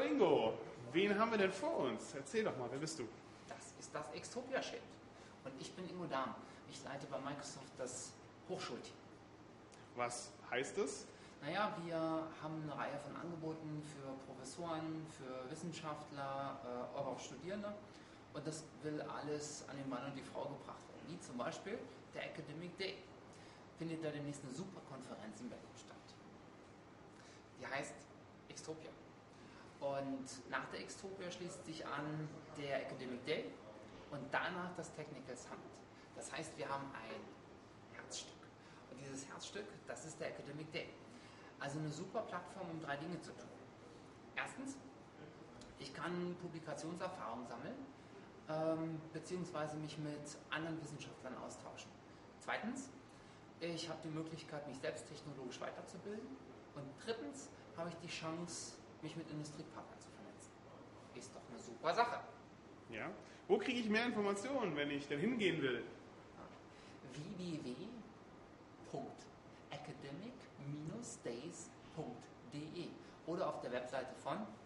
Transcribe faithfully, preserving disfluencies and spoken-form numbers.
Ingo, wen haben wir denn vor uns? Erzähl doch mal, wer bist du? Das ist das Xtopia-Schild. Und ich bin Ingo Dahm. Ich leite bei Microsoft das Hochschulteam. Was heißt es? Naja, wir haben eine Reihe von Angeboten für Professoren, für Wissenschaftler, äh, aber auch Studierende. Und das will alles an den Mann und die Frau gebracht werden. Wie zum Beispiel der Academic Day. Findet da demnächst eine super Konferenz in Berlin statt. Die heißt Xtopia. Und nach der Xtopia schließt sich an der Academic Day und danach das Technical Summit. Das heißt, wir haben ein Herzstück. Und dieses Herzstück, das ist der Academic Day. Also eine super Plattform, um drei Dinge zu tun. Erstens, ich kann Publikationserfahrung sammeln, ähm, beziehungsweise mich mit anderen Wissenschaftlern austauschen. Zweitens, ich habe die Möglichkeit, mich selbst technologisch weiterzubilden. Und drittens habe ich die Chance, mich mit Industriepartnern zu vernetzen. Ist doch eine super Sache. Ja. Wo kriege ich mehr Informationen, wenn ich denn hingehen will? w w w punkt academic days punkt d e oder auf der Webseite von